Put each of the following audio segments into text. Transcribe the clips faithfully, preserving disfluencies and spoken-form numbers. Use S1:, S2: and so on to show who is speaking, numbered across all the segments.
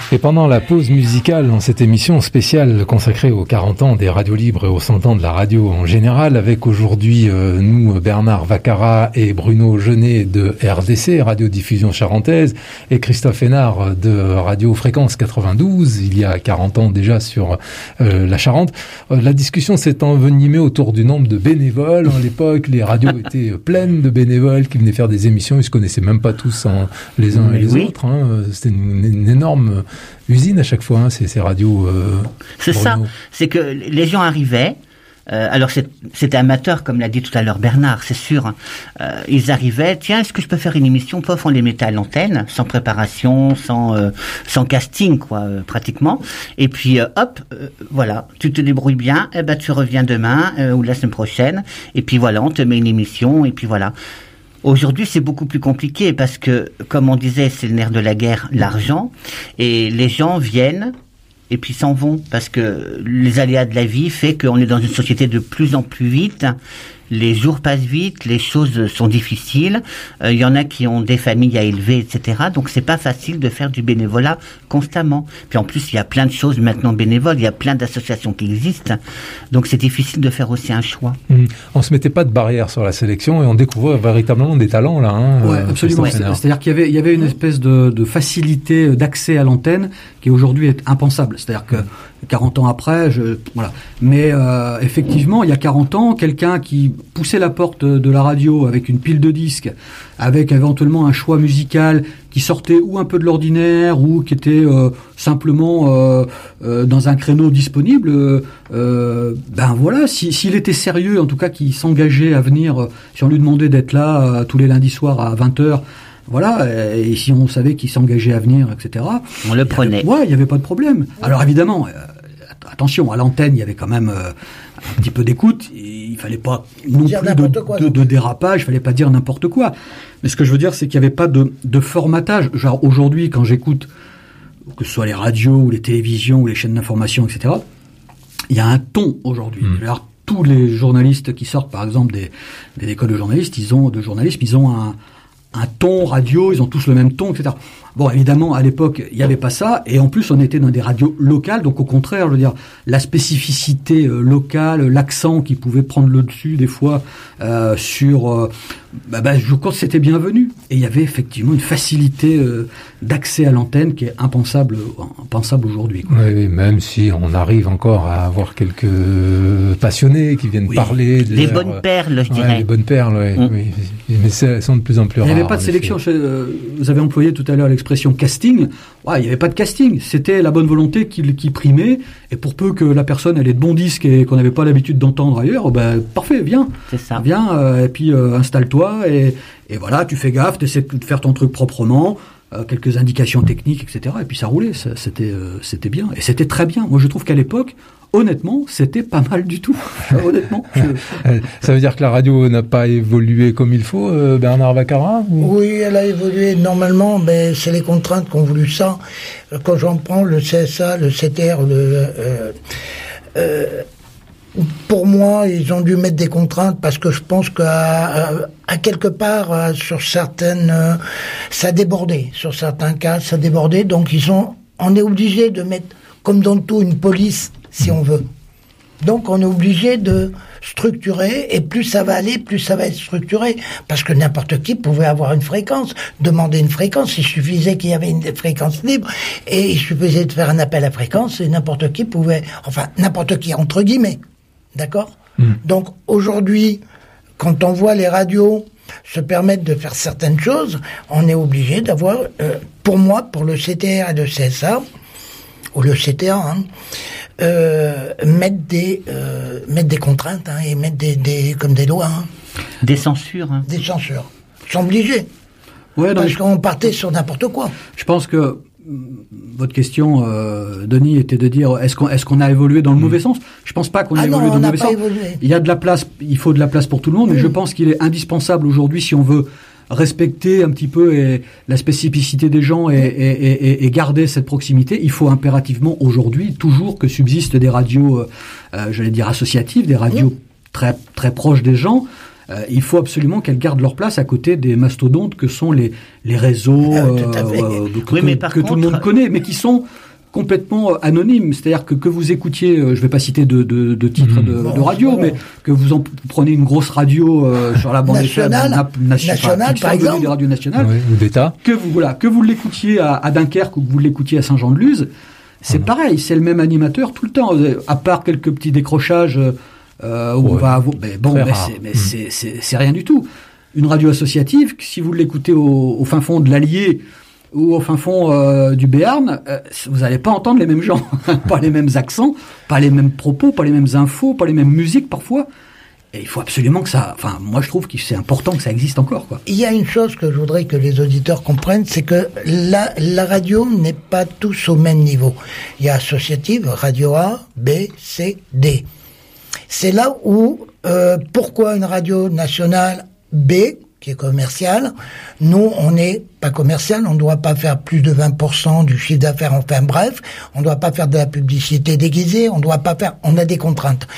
S1: Et pendant la pause musicale dans cette émission spéciale consacrée aux quarante ans des radios libres et aux cent ans de la radio en général, avec aujourd'hui euh, nous Bernard Vacara et Bruno Genet de R D C, Radiodiffusion Charentaise, et Christophe Hénard de Radio Fréquence quatre-vingt-douze, il y a quarante ans déjà sur euh, la Charente. Euh, la discussion s'est envenimée autour du nombre de bénévoles. À l'époque, les radios étaient pleines de bénévoles qui venaient faire des émissions, ils se connaissaient même pas tous hein, les uns et les oui. autres. Hein. C'était une, une énorme usine à chaque fois, hein, ces, ces radios. Euh,
S2: c'est
S1: Bruno.
S2: ça, c'est que les gens arrivaient, euh, alors c'est, c'était amateur, comme l'a dit tout à l'heure Bernard, c'est sûr, euh, ils arrivaient, tiens, est-ce que je peux faire une émission? Pof, on les mettait à l'antenne, sans préparation, sans euh, sans casting, quoi, euh, pratiquement, et puis euh, hop, euh, voilà, tu te débrouilles bien, eh ben tu reviens demain, euh, ou la semaine prochaine, et puis voilà, on te met une émission, et puis voilà. Aujourd'hui, c'est beaucoup plus compliqué parce que, comme on disait, c'est le nerf de la guerre, l'argent, et les gens viennent et puis s'en vont parce que les aléas de la vie fait qu'on est dans une société de plus en plus vite. Les jours passent vite, les choses sont difficiles. Il euh, y en a qui ont des familles à élever, et cetera. Donc c'est pas facile de faire du bénévolat constamment. Puis en plus, il y a plein de choses maintenant bénévoles. Il y a plein d'associations qui existent. Donc c'est difficile de faire aussi un choix.
S1: Mmh. On se mettait pas de barrière sur la sélection et on découvrait véritablement des talents là. Hein,
S3: ouais, absolument. Ouais. C'est-à-dire qu'il y avait, il y avait une espèce de, de facilité d'accès à l'antenne qui aujourd'hui est impensable. C'est-à-dire que quarante ans après, je, voilà. Mais euh, effectivement, il y a quarante ans, quelqu'un qui poussait la porte de la radio avec une pile de disques, avec éventuellement un choix musical qui sortait ou un peu de l'ordinaire ou qui était euh, simplement euh, euh, dans un créneau disponible, euh, ben voilà, si, s'il était sérieux, en tout cas qu'il s'engageait à venir, euh, si on lui demandait d'être là euh, tous les lundis soirs à vingt heures, voilà, et si on savait qu'il s'engageait à venir, et cetera.
S2: On le prenait.
S3: Ouais, il n'y avait pas de problème. Alors évidemment, euh, attention, à l'antenne, il y avait quand même euh, un petit peu d'écoute. Il fallait pas non dire plus de, quoi, de, de dérapage, il fallait pas dire n'importe quoi. Mais ce que je veux dire, c'est qu'il n'y avait pas de, de formatage. Genre aujourd'hui, quand j'écoute, que ce soit les radios ou les télévisions ou les chaînes d'information, et cetera, il y a un ton aujourd'hui. Mmh. Alors, tous les journalistes qui sortent, par exemple, des, des écoles de journalistes, ils ont de journalisme, ils ont un un ton radio, ils ont tous le même ton, et cetera. Bon, évidemment, à l'époque, il n'y avait pas ça, et en plus, on était dans des radios locales, donc au contraire, je veux dire, la spécificité euh, locale, l'accent qui pouvait prendre le dessus, des fois, euh, sur... Euh, bah, bah, je crois que c'était bienvenu. Et il y avait effectivement une facilité euh, d'accès à l'antenne qui est impensable, impensable aujourd'hui, quoi.
S1: Oui, oui, même si on arrive encore à avoir quelques passionnés qui viennent oui. parler... De
S2: les
S1: leur,
S2: bonnes perles, je
S1: ouais,
S2: dirais.
S1: Les bonnes perles, oui. Mmh. oui. Mais elles sont de plus en plus rares.
S3: Il n'y avait pas de sélection. Chez, euh, vous avez employé tout à l'heure l'expression casting. Ouais, il n'y avait pas de casting. C'était la bonne volonté qui, qui primait. Et pour peu que la personne elle ait de bons disques et qu'on n'avait pas l'habitude d'entendre ailleurs, ben parfait, viens.
S2: C'est ça.
S3: Viens euh, et puis euh, installe-toi et, et voilà, tu fais gaffe, tu essaies de faire ton truc proprement. Euh, quelques indications techniques, et cetera. Et puis ça roulait. Ça, c'était, euh, c'était bien. Et c'était très bien. Moi, je trouve qu'à l'époque, honnêtement, c'était pas mal du tout. Honnêtement. Je...
S1: Ça veut dire que la radio n'a pas évolué comme il faut, euh, Bernard Vacara ou...
S4: Oui, elle a évolué normalement, mais c'est les contraintes qui ont voulu ça. Quand j'en prends le C S A, le C T R, le... Euh, euh, pour moi, ils ont dû mettre des contraintes parce que je pense qu'à à quelque part, sur certaines, ça débordait. Sur certains cas, ça débordait. Donc, ils ont, on est obligé de mettre, comme dans tout, une police, si on veut. Donc, on est obligé de structurer, et plus ça va aller, plus ça va être structuré. Parce que n'importe qui pouvait avoir une fréquence, demander une fréquence. Il suffisait qu'il y avait une fréquence libre, et il suffisait de faire un appel à fréquence, et n'importe qui pouvait, enfin, n'importe qui, entre guillemets. D'accord ? mmh. Donc, aujourd'hui, quand on voit les radios se permettre de faire certaines choses, on est obligé d'avoir, euh, pour moi, pour le C T R et le C S A, ou le C T A, hein, euh, mettre des euh, mettre des contraintes hein, et mettre des, des comme des lois, hein.
S2: Des censures, hein.
S4: Des censures. Ils sont obligés. Ouais, parce je... qu'on partait sur n'importe quoi.
S3: Je pense que votre question, euh, Denis, était de dire est-ce qu'on est-ce qu'on a évolué dans le mmh. mauvais sens ? Je pense pas qu'on a
S4: ah
S3: évolué
S4: non,
S3: dans le mauvais sens.
S4: Évolué.
S3: Il y a de la place, il faut de la place pour tout le monde, mmh. mais je pense qu'il est indispensable aujourd'hui si on veut respecter un petit peu et, la spécificité des gens et, et, et, et garder cette proximité. Il faut impérativement aujourd'hui toujours que subsistent des radios, euh, j'allais dire associatives, des radios mmh. très très proches des gens. Euh, il faut absolument qu'elles gardent leur place à côté des mastodontes que sont les, les réseaux
S2: Ah,
S3: euh,
S2: tout à fait.
S3: euh, que,
S2: Oui,
S3: que-
S2: mais par
S3: que tout le
S2: contre-
S3: monde connaît, mais qui sont complètement euh, anonymes. C'est-à-dire que que vous écoutiez, euh, je vais pas citer de, de, de titres
S1: Mmh.
S3: de,
S4: Bon,
S3: de radio,
S4: voilà.
S3: mais que vous en prenez une grosse radio euh, sur la bande
S4: Nationale, nationale, par exemple.
S3: des radios nationales,
S1: Oui, ou d'État.
S3: que vous voilà, que vous l'écoutiez à, à Dunkerque ou que vous l'écoutiez à Saint-Jean-de-Luz, c'est pareil, c'est le même animateur tout le temps, à part quelques petits décrochages euh, où on
S1: Ouais.
S3: va avoir, mais bon,
S1: Très
S3: mais
S1: rare.
S3: c'est mais
S1: Mm.
S3: c'est c'est c'est rien du tout. Une radio associative, si vous l'écoutez au, au fin fond de l'Allier ou au fin fond euh, du Béarn, euh, vous n'allez pas entendre les mêmes gens, pas les mêmes accents, pas les mêmes propos, pas les mêmes infos, pas les mêmes musiques parfois. Et il faut absolument que ça. Enfin, moi je trouve que c'est important que ça existe encore, quoi.
S4: Il y a une chose que je voudrais que les auditeurs comprennent, c'est que la, la radio n'est pas tous au même niveau. Il y a associative, radio A, B, C, D. C'est là où, euh, pourquoi une radio nationale B, qui est commerciale, nous, on n'est pas commercial, on ne doit pas faire plus de vingt pour cent du chiffre d'affaires, enfin bref, on ne doit pas faire de la publicité déguisée, on ne doit pas faire, on a des contraintes.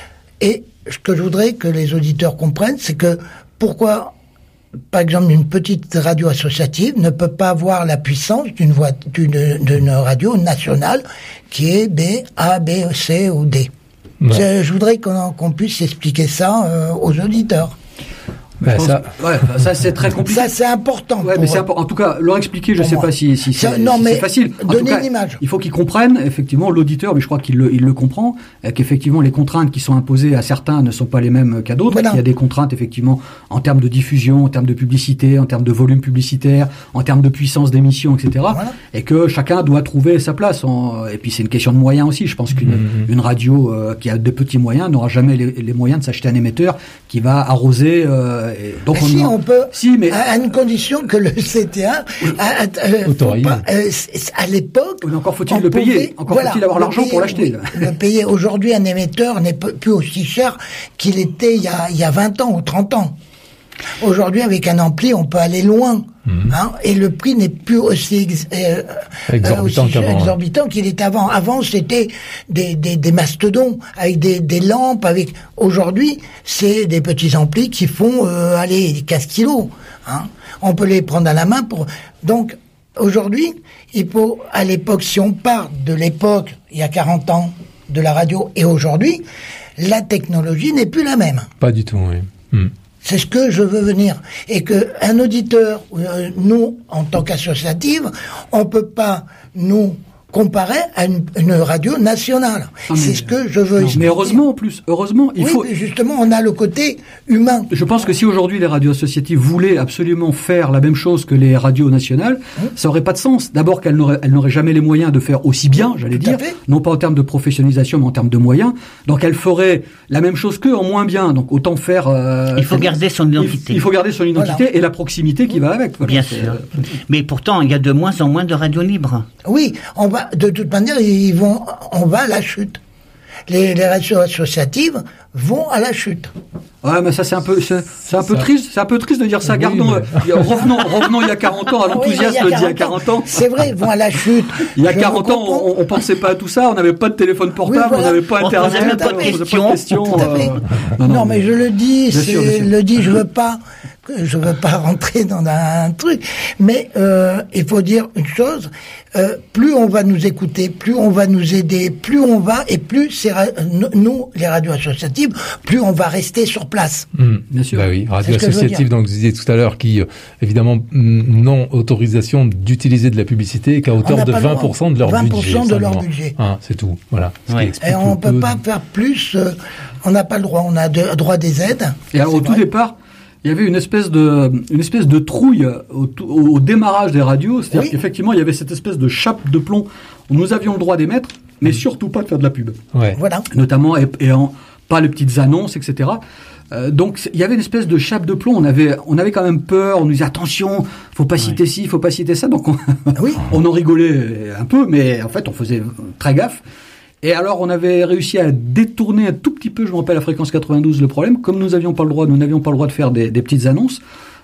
S4: Et ce que je voudrais que les auditeurs comprennent, c'est que pourquoi, par exemple, une petite radio associative ne peut pas avoir la puissance d'une voix, d'une, d'une radio nationale qui est B, A, B, C ou D.
S1: Ouais.
S4: Je, je voudrais qu'on, qu'on puisse expliquer ça euh, aux auditeurs.
S1: Bah,
S3: Je pense-
S1: ça,
S3: ouais, bah, ça c'est très compliqué.
S4: Ça, c'est important.
S3: Ouais,
S4: pour
S3: mais c'est
S4: eux.
S3: important. En tout cas, leur expliquer, je
S4: Pour
S3: sais
S4: moi.
S3: pas si, si c'est
S4: Ça- non,
S3: si
S4: mais
S3: c'est facile. En
S4: donner
S3: tout cas,
S4: une image.
S3: il faut qu'ils comprennent, effectivement, l'auditeur, mais je crois qu'il le, il le comprend, euh, qu'effectivement, les contraintes qui sont imposées à certains ne sont pas les mêmes qu'à d'autres.
S4: Voilà.
S3: Il y a des contraintes, effectivement, en termes de diffusion, en termes de publicité, en termes de volume publicitaire, en termes de puissance d'émission, et cetera.
S4: Voilà.
S3: Et que chacun doit trouver sa place. En- Et puis, c'est une question de moyens aussi. Je pense qu'une
S1: Mhm.
S3: une radio euh, qui a de petits moyens n'aura jamais les, les moyens de s'acheter un émetteur qui va arroser. euh, et donc,
S4: Mais si,
S3: en-
S4: on peut,
S3: Si, mais
S4: à, à une condition que le C T A, à, à- euh, faut
S1: Autorise.
S4: pas, euh, c- à l'époque,
S3: Oui, mais encore faut-il
S4: on
S3: le payer.
S4: pouvait-
S3: Encore
S4: voilà,
S3: faut-il avoir
S4: le
S3: l'argent
S4: payer,
S3: pour l'acheter.
S4: oui, le payer. Aujourd'hui, un émetteur n'est p- plus aussi cher qu'il était il y a, il y a vingt ans ou trente ans. Aujourd'hui, avec un ampli, on peut aller loin. Hein, et le prix n'est plus aussi ex- euh,
S1: Exorbitant
S4: aussi
S1: qu'avant,
S4: exorbitant qu'il était avant. Avant, c'était des, des, des mastodons avec des, des lampes. Avec aujourd'hui, c'est des petits amplis qui font euh, aller quinze kilos. Hein. On peut les prendre à la main pour. Donc aujourd'hui, il faut à l'époque, si on part de l'époque il y a quarante ans de la radio et aujourd'hui, la technologie n'est plus la même.
S1: pas du tout, oui. Hmm.
S4: C'est ce que je veux venir. Et que un auditeur, euh, nous, en tant qu'associative, on peut pas nous comparer à une, une radio nationale.
S3: Ah, mais-
S4: C'est ce que je veux
S3: Non,
S4: expliquer.
S3: mais heureusement en plus, heureusement, il
S4: oui,
S3: faut.
S4: mais justement, on a le côté humain.
S3: Je pense que si aujourd'hui les radios associatives voulaient absolument faire la même chose que les radios nationales, ça aurait pas de sens. D'abord qu'elles n'auraient, elles n'auraient jamais les moyens de faire aussi bien, j'allais
S4: Tout à
S3: dire,
S4: fait.
S3: non pas en termes de professionnalisation, mais en termes de moyens. Donc elles feraient la même chose qu'eux en moins bien. Donc autant faire. euh,
S2: Il faut garder son
S3: il-
S2: identité.
S3: Il faut garder son identité
S4: Voilà.
S3: et la proximité qui va avec. Voilà,
S2: Bien
S3: c'est-
S2: sûr. Mais pourtant, il y a de moins en moins de radios libres.
S4: Oui, on va, de toute manière, ils vont, on va à la chute. Les, les radios associatives vont à la chute.
S3: Ouais, mais ça c'est un peu, c'est, c'est un peu
S1: Ça-
S3: triste, c'est un peu triste de dire ça.
S1: Oui,
S3: Gardons,
S1: mais-
S3: euh, revenons, revenons il y a quarante ans à
S4: Oui,
S3: l'enthousiasme
S4: mais
S3: d'il y a quarante ans.
S4: C'est vrai, ils vont à la chute.
S3: Il y a
S4: Je
S3: quarante
S4: le
S3: ans,
S4: comprends.
S3: on, on pensait pas à tout ça, on n'avait pas de téléphone portable,
S4: Oui, voilà.
S3: on n'avait pas
S2: On
S3: internet,
S2: posait même pas de
S3: on posait
S2: questions.
S3: questions,
S4: Tout à fait.
S3: euh,
S4: non, mais je le dis,
S3: Bien
S4: c'est,
S3: sûr, bien sûr.
S4: le dis, je veux pas, que- je veux pas rentrer dans un truc, mais euh, il faut dire une chose, euh, plus on va nous écouter, plus on va nous aider, plus on va, et plus c'est ra- nous, les radios associatives, plus on va rester sur place.
S1: Hmm.
S3: Bien sûr.
S1: Bah oui, radio
S4: C'est ce que je veux
S1: associative,
S4: dire.
S1: donc vous disiez tout à l'heure, qui, euh, évidemment, mm, non autorisation d'utiliser de la publicité qu'à hauteur
S4: n'a
S1: de
S4: pas le droit.
S1: vingt pour cent de leur
S4: vingt pour cent
S1: budget.
S4: de leur
S1: seulement.
S4: budget.
S1: Hein, c'est tout, voilà. Ce qui
S2: Ouais.
S1: explique
S4: Et on
S1: le
S4: peut
S1: peu
S4: pas
S1: de-
S4: faire plus, euh, on n'a pas le droit, on a de, droit des aides.
S3: Et alors, au
S4: C'est
S3: tout
S4: vrai.
S3: départ, il y avait une espèce de, une espèce de trouille au, tout- au démarrage des radios, c'est-à-dire
S4: Oui.
S3: qu'effectivement, il y avait cette espèce de chape de plomb où nous avions le droit d'émettre, mais surtout pas de faire de la pub.
S1: Ouais.
S4: Voilà.
S3: Notamment, et, et en, pas les petites annonces, et cetera. Euh, donc c'est- il y avait une espèce de chape de plomb. On avait, on avait quand même peur. On nous disait attention, faut pas citer ci, faut pas citer ça. Donc on,
S4: Oui.
S3: on en rigolait un peu, mais en fait on faisait très gaffe. Et alors on avait réussi à détourner un tout petit peu, je me rappelle, la fréquence quatre-vingt-douze le problème. Comme nous n'avions pas le droit, nous n'avions pas le droit de faire des, des petites annonces.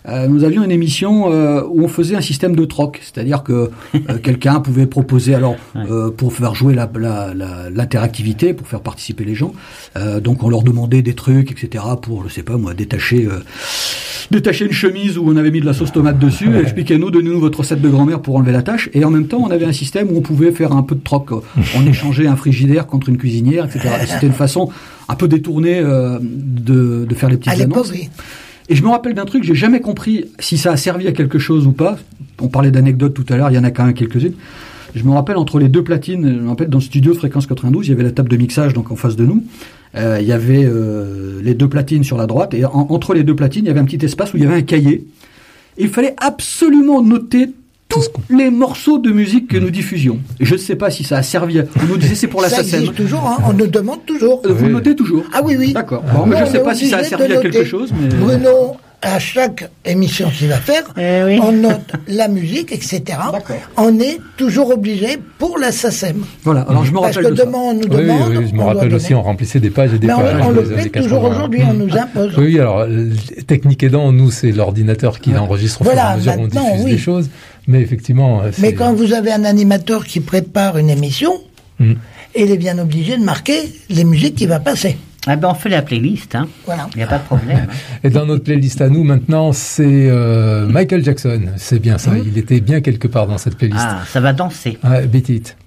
S3: euh, nous avions une émission euh, où on faisait un système de troc, c'est-à-dire que euh, quelqu'un pouvait proposer, alors euh, pour faire jouer la, la, la, l'interactivité, pour faire participer les gens, euh, donc on leur demandait des trucs, et cetera, pour, je sais pas moi, détacher... Euh, détacher une chemise où on avait mis de la sauce tomate dessus, ouais. Expliquez-nous, donnez-nous votre recette de grand-mère pour enlever la tâche, et en même temps, on avait un système où on pouvait faire un peu de troc. On échangeait un frigidaire contre une cuisinière, et cetera. Et c'était une façon un peu détournée euh, de, de faire les petites
S4: à
S3: annonces.
S4: Oui.
S3: Et je me rappelle d'un truc, j'ai jamais compris si ça a servi à quelque chose ou pas. On parlait d'anecdotes tout à l'heure, il y en a quand même quelques-unes. Je me rappelle, entre les deux platines, je me rappelle, dans le studio de Fréquence quatre-vingt-douze, il y avait la table de mixage, donc en face de nous. Euh, il y avait euh, les deux platines sur la droite, et en, entre les deux platines, il y avait un petit espace où il y avait un cahier. Et il fallait absolument noter tous les morceaux de musique que mmh. nous diffusions. Et je ne sais pas si ça a servi à... On nous disait c'est pour la S A C E M.
S4: Ça existe toujours, hein, on nous demande toujours.
S3: Vous oui. notez toujours?
S4: Ah oui, oui.
S3: D'accord. Bon, mais je ne sais pas si ça a servi à quelque chose, mais...
S4: Bruno, à chaque émission qu'il va faire, eh oui. on note la musique, et cetera. D'accord. On est toujours obligé pour la S A C E M.
S3: Voilà, alors je me rappelle
S4: Parce que
S3: de
S4: demain, on nous
S1: oui,
S4: demande...
S1: Oui, oui, je me rappelle aussi, on remplissait des pages et des
S4: mais
S1: pages.
S4: Mais on, on le fait toujours aujourd'hui, on nous impose.
S1: Oui, alors, technique aidant, nous, c'est l'ordinateur qui ouais. l'enregistre au fur et à mesure où on diffuse oui. des choses. Mais effectivement... C'est...
S4: Mais quand vous avez un animateur qui prépare une émission, mm. il est bien obligé de marquer les musiques qu'il va passer.
S2: Ah ben on fait la playlist, hein.
S4: Voilà.
S2: Il n'y a pas de problème.
S1: Et dans notre playlist à nous, maintenant, c'est euh, Michael Jackson. C'est bien ça. Mm. Il était bien quelque part dans cette playlist.
S2: Ah, ça va danser.
S1: Ah, beat it.